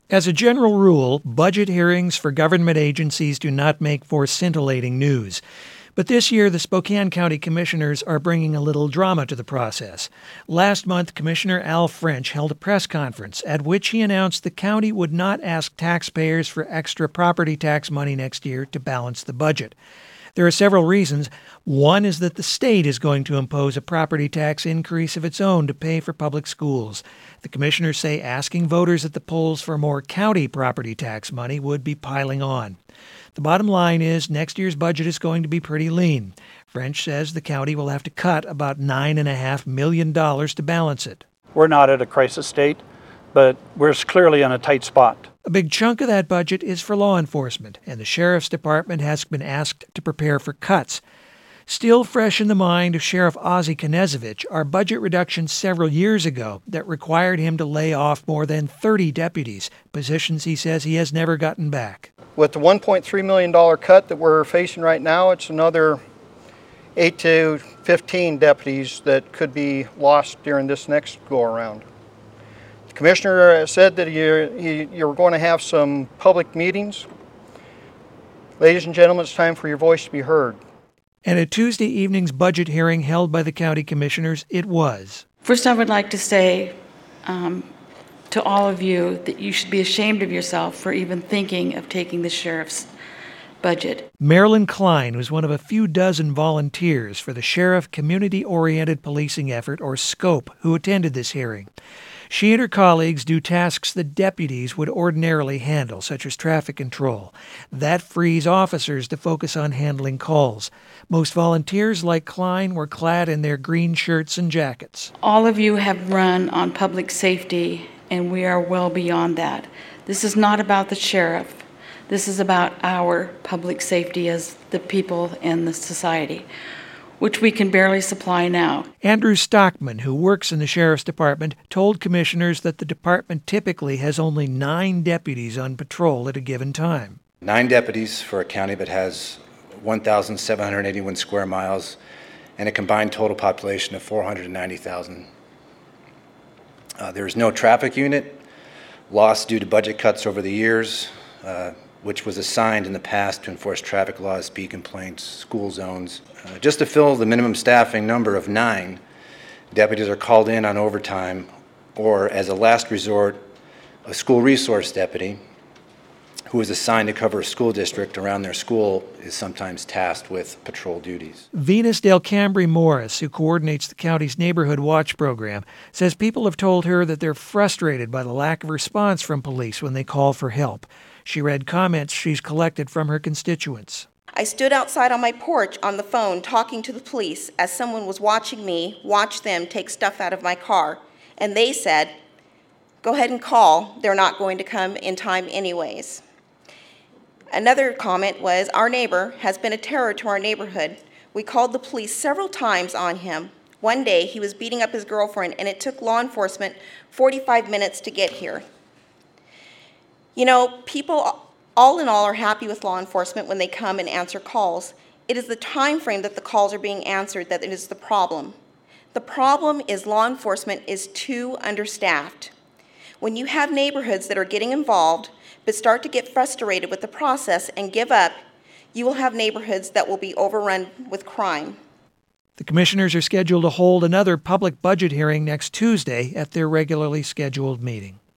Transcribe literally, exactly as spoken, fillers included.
As a general rule, budget hearings for government agencies do not make for scintillating news. But this year, the Spokane County Commissioners are bringing a little drama to the process. Last month, Commissioner Al French held a press conference at which he announced the county would not ask taxpayers for extra property tax money next year to balance the budget. There are several reasons. One is that the state is going to impose a property tax increase of its own to pay for public schools. The commissioners say asking voters at the polls for more county property tax money would be piling on. The bottom line is next year's budget is going to be pretty lean. French says the county will have to cut about nine point five million dollars to balance it. We're not at a crisis state, but we're clearly in a tight spot. A big chunk of that budget is for law enforcement, and the Sheriff's Department has been asked to prepare for cuts. Still fresh in the mind of Sheriff Ozzie Knezovich are budget reductions several years ago that required him to lay off more than thirty deputies, positions he says he has never gotten back. With the one point three million dollars cut that we're facing right now, it's another eight to fifteen deputies that could be lost during this next go-around. The commissioner said that you're, you're going to have some public meetings. Ladies and gentlemen, it's time for your voice to be heard. And at Tuesday evening's budget hearing held by the county commissioners, it was. First, I would like to say um, to all of you that you should be ashamed of yourself for even thinking of taking the sheriff's budget. Marilyn Klein was one of a few dozen volunteers for the Sheriff Community-Oriented Policing Effort, or SCOPE, who attended this hearing. She and her colleagues do tasks that deputies would ordinarily handle, such as traffic control. That frees officers to focus on handling calls. Most volunteers, like Klein, were clad in their green shirts and jackets. All of you have run on public safety, and we are well beyond that. This is not about the sheriff. This is about our public safety as the people in the society, which we can barely supply now. Andrew Stockman, who works in the Sheriff's Department, told commissioners that the department typically has only nine deputies on patrol at a given time. Nine deputies for a county that has one thousand seven hundred eighty-one square miles and a combined total population of four hundred ninety thousand. Uh, there is no traffic unit lost due to budget cuts over the years, uh, which was assigned in the past to enforce traffic laws, speed complaints, school zones. Uh, just to fill the minimum staffing number of nine, deputies are called in on overtime, or as a last resort, a school resource deputy who is assigned to cover a school district around their school is sometimes tasked with patrol duties. Venus Del Cambry Morris, who coordinates the county's Neighborhood Watch program, says people have told her that they're frustrated by the lack of response from police when they call for help. She read comments she's collected from her constituents. I stood outside on my porch on the phone talking to the police as someone was watching me watch them take stuff out of my car. And they said, go ahead and call. They're not going to come in time anyways. Another comment was, our neighbor has been a terror to our neighborhood. We called the police several times on him. One day he was beating up his girlfriend and it took law enforcement forty-five minutes to get here. You know, people all in all are happy with law enforcement when they come and answer calls. It is the time frame that the calls are being answered that is the problem. The problem is law enforcement is too understaffed. When you have neighborhoods that are getting involved but start to get frustrated with the process and give up, you will have neighborhoods that will be overrun with crime. The commissioners are scheduled to hold another public budget hearing next Tuesday at their regularly scheduled meeting.